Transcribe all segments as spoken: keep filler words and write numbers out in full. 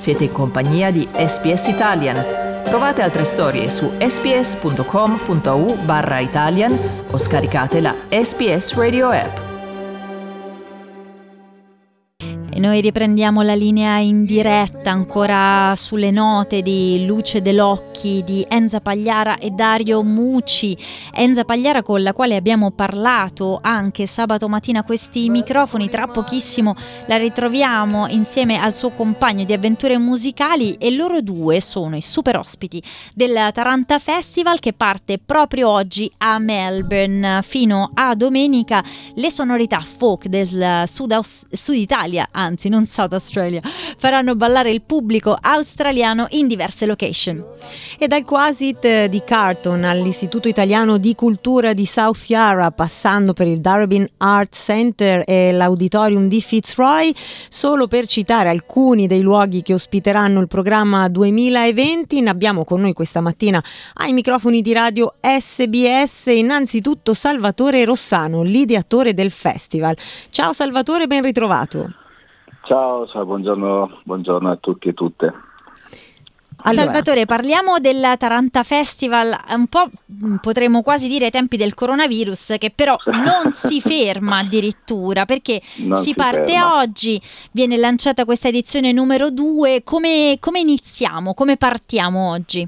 Siete in compagnia di S B S Italian. Trovate altre storie su sbs.com.au barra Italian o scaricate la S B S Radio app. E noi riprendiamo la linea in diretta ancora sulle note di Luce dell'Occhi di Enza Pagliara e Dario Mucci. Enza Pagliara, con la quale abbiamo parlato anche sabato mattina a questi microfoni. Tra pochissimo la ritroviamo insieme al suo compagno di avventure musicali, e loro due sono i super ospiti del Taranta Festival, che parte proprio oggi a Melbourne. Fino a domenica le sonorità folk del Sud, Aus- Sud Italia, anzi non South Australia, faranno ballare il pubblico australiano in diverse location. E dal Quasit di Carlton all'Istituto Italiano di Cultura di South Yarra, passando per il Darebin Art Center e l'Auditorium di Fitzroy, solo per citare alcuni dei luoghi che ospiteranno il programma duemilaventi, ne abbiamo con noi questa mattina ai microfoni di radio S B S innanzitutto Salvatore Rossano, l'ideatore del festival. Ciao Salvatore, ben ritrovato. Ciao, ciao, buongiorno, buongiorno a tutti e tutte. Allora. Salvatore, parliamo del Taranta Festival, un po' potremmo quasi dire ai tempi del coronavirus, che però non si ferma addirittura, perché non si, si parte ferma. oggi, viene lanciata questa edizione numero due. Come, come iniziamo, come partiamo oggi?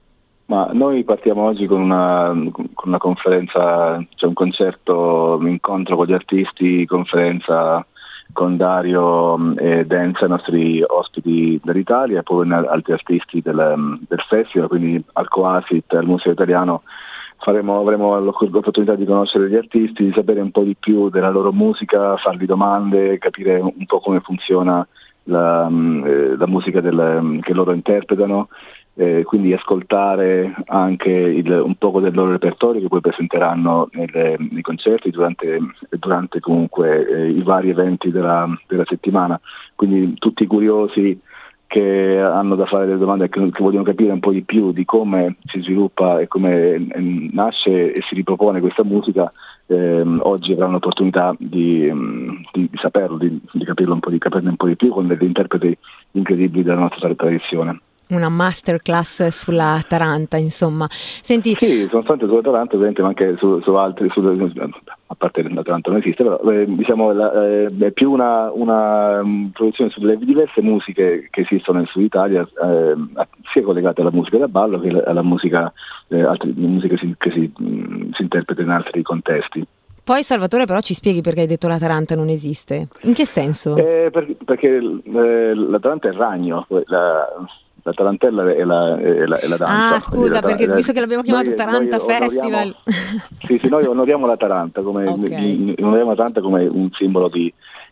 Ma noi partiamo oggi con una, con una conferenza, cioè un concerto, un incontro con gli artisti, conferenza con Dario e Denza, i nostri ospiti dell'Italia, e poi altri artisti del, del festival, quindi al Coasit, al Museo Italiano, faremo, avremo l'opportunità di conoscere gli artisti, di sapere un po' di più della loro musica, fargli domande, capire un po' come funziona la, la musica del, che loro interpretano. Eh, quindi ascoltare anche il, un poco del loro repertorio che poi presenteranno nelle, nei concerti durante, durante comunque eh, i vari eventi della, della settimana. Quindi tutti curiosi che hanno da fare delle domande, che, che vogliono capire un po' di più di come si sviluppa e come eh, nasce e si ripropone questa musica, eh, oggi avranno l'opportunità di, di, di saperlo, di, di capirlo un po', di capirne un po' di più con degli interpreti incredibili della nostra tradizione. Una masterclass sulla Taranta, insomma. Senti, sì, sono state sulla Taranta, ovviamente, ma anche su, su altri, su, a parte la Taranta non esiste, però eh, diciamo la, eh, è più una, una um, produzione sulle diverse musiche che esistono nel Sud Italia, eh, sia collegate alla musica da ballo che alla musica, eh, altre musiche che, si, che si, mh, si interpreta in altri contesti. Poi Salvatore però ci spieghi perché hai detto la Taranta non esiste. In che senso? Eh, per, perché eh, la Taranta è il ragno, la, la tarantella è la, è la, è la danza. Ah, scusa, perché la, visto che l'abbiamo chiamato noi, Taranta noi Festival. Sì, sì, noi onoriamo la Taranta come, okay. onoriamo la Taranta come un simbolo di,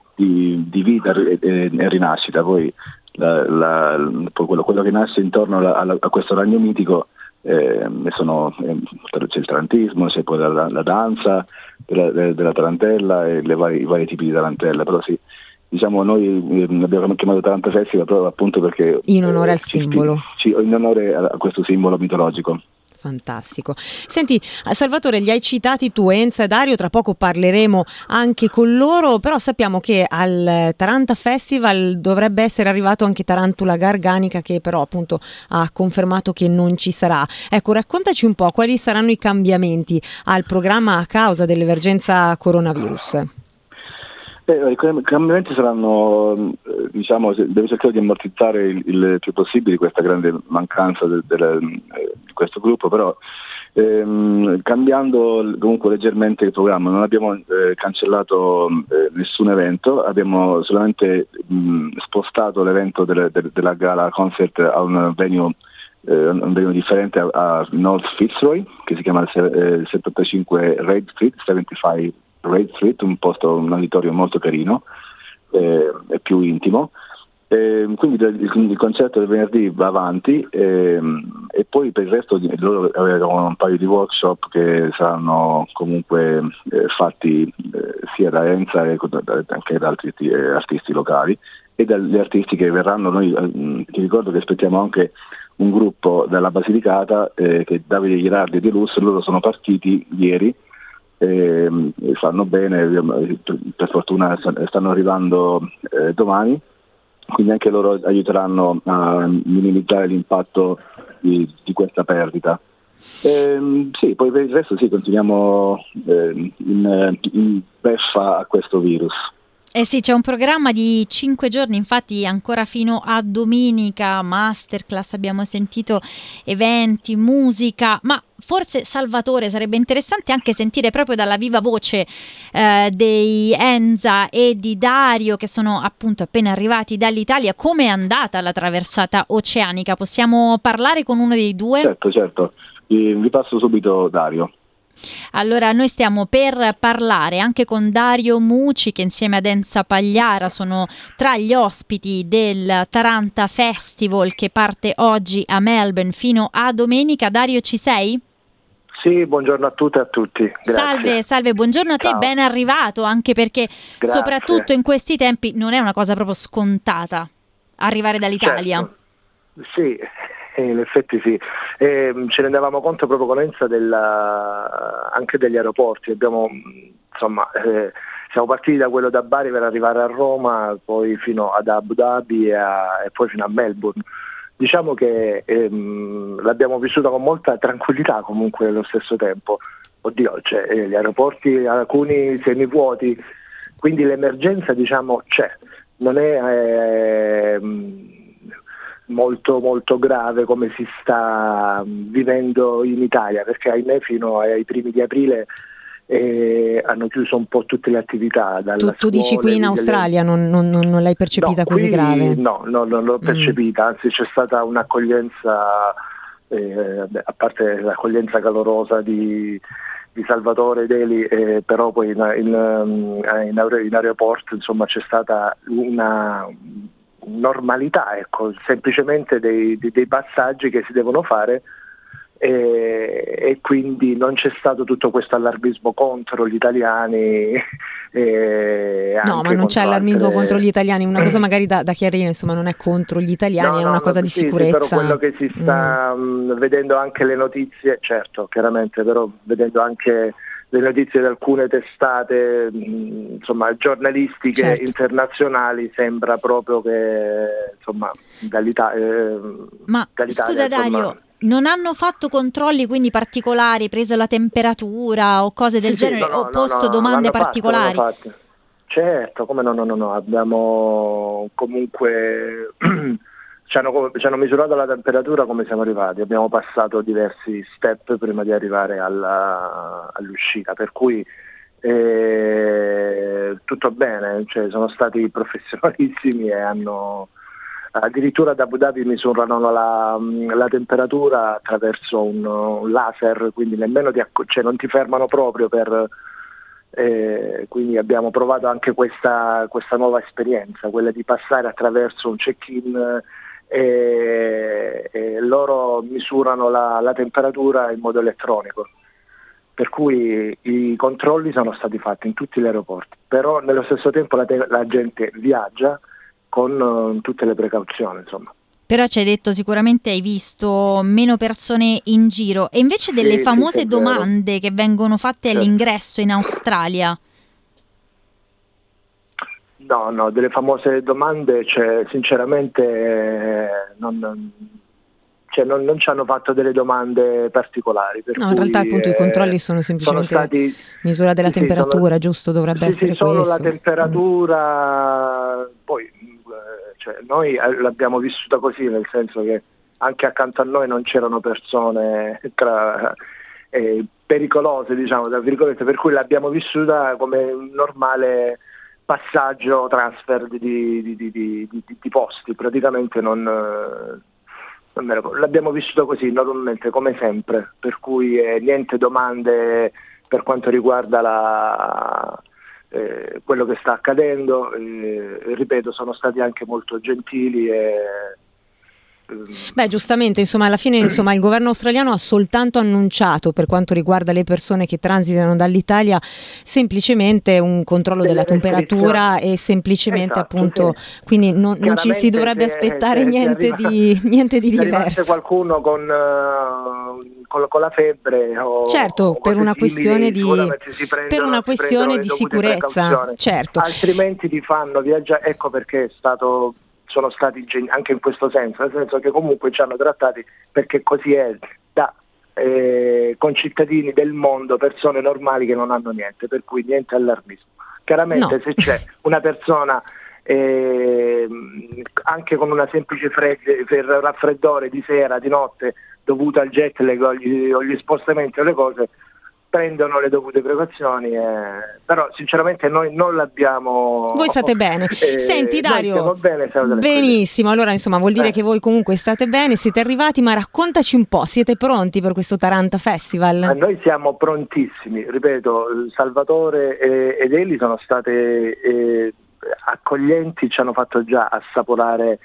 di, di vita e, e, e rinascita. Poi, la, la, poi quello, quello che nasce intorno a, a, a questo ragno mitico eh, sono, eh, c'è il tarantismo, c'è poi la, la danza della, della tarantella e le vari, i vari tipi di tarantella, però sì. Diciamo, noi eh, abbiamo chiamato Taranta Festival proprio appunto perché in onore eh, al simbolo ci, in onore a, a questo simbolo mitologico. Fantastico. Senti, Salvatore, li hai citati tu, Enza e Dario, tra poco parleremo anche con loro, però sappiamo che al Taranta Festival dovrebbe essere arrivato anche Tarantula Garganica, che però appunto ha confermato che non ci sarà. Ecco, raccontaci un po' quali saranno i cambiamenti al programma a causa dell'emergenza coronavirus. Eh, I cambiamenti saranno, eh, diciamo, devo cercare di ammortizzare il, il più possibile questa grande mancanza de, de, de, eh, di questo gruppo, però ehm, cambiando comunque leggermente il programma. Non abbiamo eh, cancellato eh, nessun evento, abbiamo solamente mh, spostato l'evento delle, de, della gala concert a un venue, eh, un venue differente a, a North Fitzroy, che si chiama eh, settantacinque Reid Street, settantacinque Reid Street, un posto, un auditorio molto carino eh, e più intimo. Eh, quindi il, il concerto del venerdì va avanti eh, e poi per il resto loro avevano un paio di workshop che saranno comunque eh, fatti eh, sia da Enza e anche da altri eh, artisti locali e dagli artisti che verranno. Noi eh, ti ricordo che aspettiamo anche un gruppo dalla Basilicata eh, che Davide Ghirardi e De Luz, loro sono partiti ieri. E, e fanno bene, per fortuna stanno arrivando eh, domani quindi anche loro aiuteranno a minimizzare l'impatto di, di questa perdita. Eh, sì, poi per il resto sì, continuiamo eh, in, in beffa a questo virus. Eh sì, c'è un programma di cinque giorni, infatti ancora fino a domenica, masterclass, abbiamo sentito eventi, musica, ma forse Salvatore sarebbe interessante anche sentire proprio dalla viva voce eh, dei Enza e di Dario, che sono appunto appena arrivati dall'Italia, come è andata la traversata oceanica. Possiamo parlare con uno dei due? Certo, certo, vi, vi passo subito Dario. Allora, noi stiamo per parlare anche con Dario Muci, che insieme ad Enza Pagliara sono tra gli ospiti del Taranta Festival, che parte oggi a Melbourne fino a domenica. Dario, ci sei? Sì, buongiorno a tutte e a tutti. Grazie. Salve, salve, buongiorno a te, Ciao. ben arrivato, anche perché Grazie. soprattutto in questi tempi non è una cosa proprio scontata arrivare dall'Italia. Certo. Sì, in effetti sì. E, ce ne rendevamo conto proprio con Enza della, anche degli aeroporti. Abbiamo, insomma, eh, siamo partiti da quello da Bari per arrivare a Roma, poi fino ad Abu Dhabi e, a, e poi fino a Melbourne. Diciamo che ehm, l'abbiamo vissuta con molta tranquillità comunque allo stesso tempo. Oddio, cioè, eh, gli aeroporti alcuni semivuoti, quindi l'emergenza, diciamo, c'è. Non è eh, molto molto grave come si sta vivendo in Italia, perché ahimè fino ai primi di aprile eh, hanno chiuso un po' tutte le attività. Dalla tu, tu scuola, dici qui in delle... Australia non, non, non l'hai percepita no, così qui, grave? No, no, non l'ho percepita, mm. anzi c'è stata un'accoglienza, eh, a parte l'accoglienza calorosa di, di Salvatore Deli, eh, però poi in, in, in, aer- in aeroporto insomma c'è stata una normalità, ecco, semplicemente dei, dei, dei passaggi che si devono fare e, e quindi non c'è stato tutto questo allarmismo contro gli italiani. E no, ma non c'è allarmismo altre... contro gli italiani, una cosa magari da, da chiarire, insomma, non è contro gli italiani, no, è no, una cosa no, di sì, sicurezza. Sì, però quello che si sta mm. mh, vedendo anche le notizie, certo, chiaramente, però vedendo anche le notizie di alcune testate mh, insomma giornalistiche, certo, internazionali, sembra proprio che insomma dall'Italia eh, ma dall'Italia, scusa insomma, Dario, non hanno fatto controlli quindi particolari, preso la temperatura o cose del sì, genere, sì, no, o no, posto no, domande fatto, particolari? Certo, come no, no, no, no, abbiamo comunque ci hanno, ci hanno misurato la temperatura come siamo arrivati, abbiamo passato diversi step prima di arrivare alla, all'uscita, per cui eh, tutto bene, cioè, sono stati professionalissimi e hanno addirittura ad Abu Dhabi misurano la, la temperatura attraverso un, un laser, quindi nemmeno ti, cioè, non ti fermano proprio per... Eh, quindi abbiamo provato anche questa, questa nuova esperienza, quella di passare attraverso un check-in e, e loro misurano la, la temperatura in modo elettronico, per cui i controlli sono stati fatti in tutti gli aeroporti, però nello stesso tempo la, te- la gente viaggia con uh, tutte le precauzioni, insomma. Però ci hai detto sicuramente hai visto meno persone in giro, e invece delle sì, famose sì, domande che vengono fatte certo. all'ingresso in Australia? No, no, delle famose domande, cioè, sinceramente eh, non, cioè, non, non ci hanno fatto delle domande particolari. Per no, cui, in realtà appunto eh, i controlli sono semplicemente sono stati, misura della sì, temperatura, sono, giusto? Dovrebbe sì, essere sì, solo questo. la temperatura, mm. poi cioè, noi l'abbiamo vissuta così, nel senso che anche accanto a noi non c'erano persone tra, eh, pericolose, diciamo, tra virgolette, per cui l'abbiamo vissuta come un normale passaggio, transfer di, di, di, di, di, di, di posti, praticamente non, non era, l'abbiamo vissuta così, normalmente, come sempre, per cui eh, niente domande per quanto riguarda la... Eh, quello che sta accadendo, eh, ripeto, sono stati anche molto gentili e Beh, giustamente, insomma, alla fine insomma, il governo australiano ha soltanto annunciato, per quanto riguarda le persone che transitano dall'Italia, semplicemente un controllo della temperatura e semplicemente, esatto, appunto, sì. Quindi non, non ci si dovrebbe se, aspettare se, niente, se arriva, di, niente di diverso. Se qualcuno con, uh, con, con la febbre o, certo, o per una questione di prendono, per una questione di sicurezza, certo. Altrimenti ti fanno viaggiare, ecco perché è stato sono stati gen- anche in questo senso, nel senso che comunque ci hanno trattati, perché così è, da eh, concittadini del mondo, persone normali che non hanno niente, per cui niente allarmismo. Chiaramente no. se c'è una persona eh, anche con una semplice fredde, per raffreddore di sera, di notte, dovuto al jet lag o gli, o gli spostamenti o le cose, prendono le dovute precauzioni, eh, però sinceramente noi non l'abbiamo. Voi state bene. Eh, Senti Dario, stiamo bene, siamo benissimo, allora insomma vuol dire eh. che voi comunque state bene, siete arrivati, ma raccontaci un po', siete pronti per questo Taranta Festival? Eh, noi siamo prontissimi, ripeto, Salvatore e, ed Eli sono state eh, accoglienti, ci hanno fatto già assaporare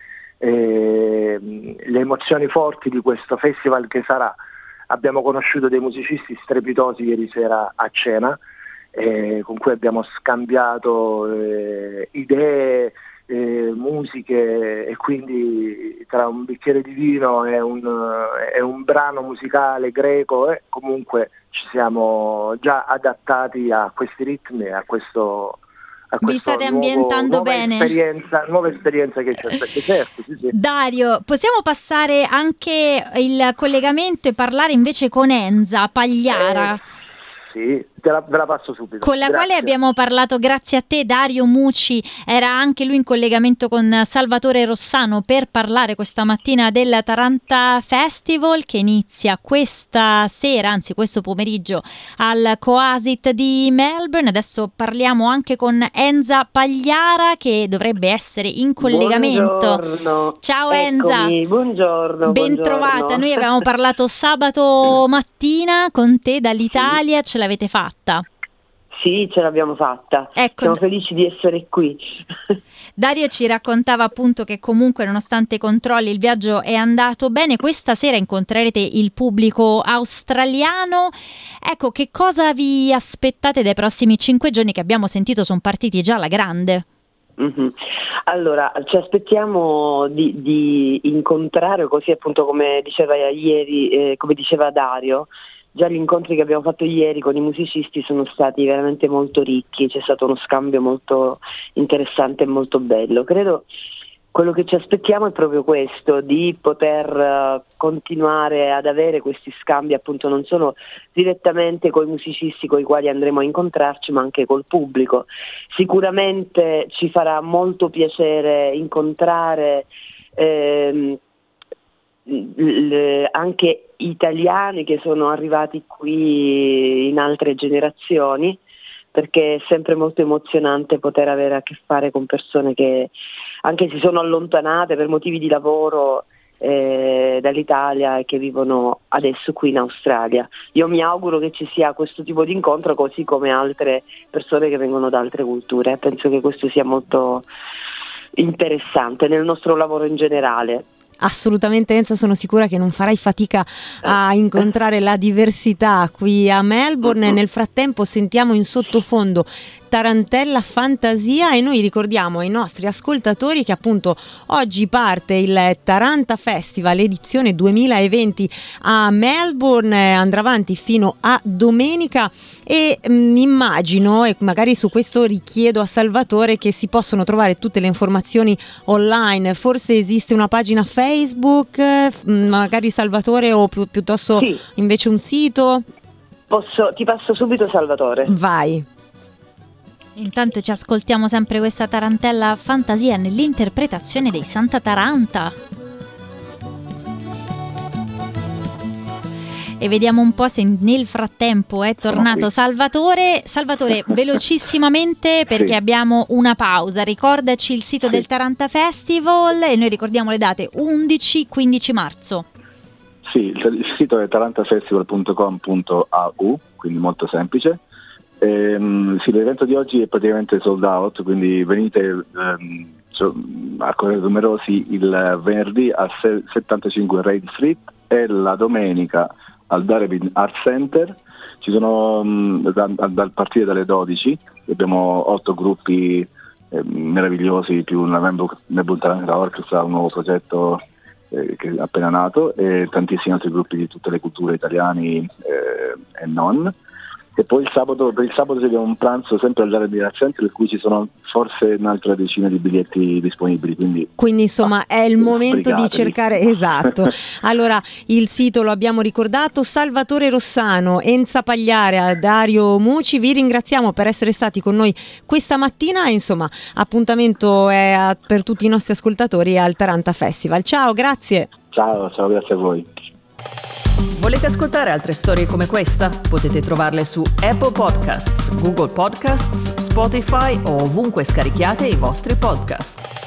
eh, le emozioni forti di questo festival che sarà. Abbiamo conosciuto dei musicisti strepitosi ieri sera a cena, eh, con cui abbiamo scambiato eh, idee, eh, musiche, e quindi tra un bicchiere di vino e un, e un brano musicale greco, eh, comunque ci siamo già adattati a questi ritmi e a questo. Vi state ambientando nuovo, nuova bene? Esperienza, nuova esperienza che ci aspetta, certo, sì, sì. Dario, possiamo passare anche il collegamento e parlare invece con Enza Pagliara? Eh, sì, te la, ve la passo subito. Con la Grazie. quale abbiamo parlato grazie a te. Dario Mucci era anche lui in collegamento con Salvatore Rossano per parlare questa mattina del Taranta Festival, che inizia questa sera, anzi questo pomeriggio, al Coasit di Melbourne. Adesso parliamo anche con Enza Pagliara, che dovrebbe essere in collegamento. Buongiorno. Ciao Eccomi, Enza, buongiorno. ben buongiorno. trovata. Noi avevamo parlato sabato mattina con te dall'Italia, ce l'avete fatta? Sì, ce l'abbiamo fatta. Ecco, Siamo felici di essere qui. Dario ci raccontava appunto che comunque nonostante i controlli il viaggio è andato bene. Questa sera incontrerete il pubblico australiano. Ecco, che cosa vi aspettate dai prossimi cinque giorni che abbiamo sentito sono partiti già alla grande? Mm-hmm. Allora, ci aspettiamo di, di incontrare, così appunto come diceva ieri, eh, come diceva Dario. Già gli incontri che abbiamo fatto ieri con i musicisti sono stati veramente molto ricchi, c'è stato uno scambio molto interessante e molto bello. Credo quello che ci aspettiamo è proprio questo, di poter uh, continuare ad avere questi scambi appunto non solo direttamente con i musicisti con i quali andremo a incontrarci, ma anche col pubblico. Sicuramente ci farà molto piacere incontrare ehm, l- anche italiani che sono arrivati qui in altre generazioni, perché è sempre molto emozionante poter avere a che fare con persone che anche si sono allontanate per motivi di lavoro eh, dall'Italia e che vivono adesso qui in Australia. Io mi auguro che ci sia questo tipo di incontro, così come altre persone che vengono da altre culture. Penso che questo sia molto interessante nel nostro lavoro in generale. Assolutamente Enza, sono sicura che non farai fatica a incontrare la diversità qui a Melbourne. Nel frattempo sentiamo in sottofondo Tarantella Fantasia e noi ricordiamo ai nostri ascoltatori che appunto oggi parte il Taranta Festival edizione duemilaventi a Melbourne, andrà avanti fino a domenica e mh, immagino, e magari su questo richiedo a Salvatore, che si possono trovare tutte le informazioni online. Forse esiste una pagina Facebook, mh, magari Salvatore, o pi- piuttosto sì. Invece un sito? Posso, ti passo subito Salvatore. Vai. Intanto ci ascoltiamo sempre questa Tarantella Fantasia nell'interpretazione dei Santa Taranta. E vediamo un po' se nel frattempo è tornato Salvatore. Salvatore, velocissimamente, perché sì. abbiamo una pausa. Ricordaci il sito sì. del Taranta Festival e noi ricordiamo le date undici quindici marzo. Sì, il sito è tarantafestival punto com punto a u, quindi molto semplice. Ehm, sì, l'evento di oggi è praticamente sold out, quindi venite ehm, cioè, a correre numerosi il venerdì a settantacinque Reid Street e la domenica al Darebin Art Center. Ci sono mh, da, dal partire dalle dodici, abbiamo otto gruppi eh, meravigliosi, più una Melbourne Taranta Orchestra, un nuovo progetto eh, che è appena nato, e tantissimi altri gruppi di tutte le culture italiane eh, e non. E poi il sabato, per il sabato c'è un pranzo sempre al Darabin Art Center, per cui ci sono forse un'altra decina di biglietti disponibili. Quindi, quindi insomma ah, è il momento di cercare, esatto. Allora il sito lo abbiamo ricordato, Salvatore Rossano, Enza Pagliara, Dario Muci, vi ringraziamo per essere stati con noi questa mattina. Insomma, appuntamento è a, per tutti i nostri ascoltatori al Taranta Festival. Ciao, grazie. Ciao, ciao, grazie a voi. Volete ascoltare altre storie come questa? Potete trovarle su Apple Podcasts, Google Podcasts, Spotify o ovunque scarichiate i vostri podcast.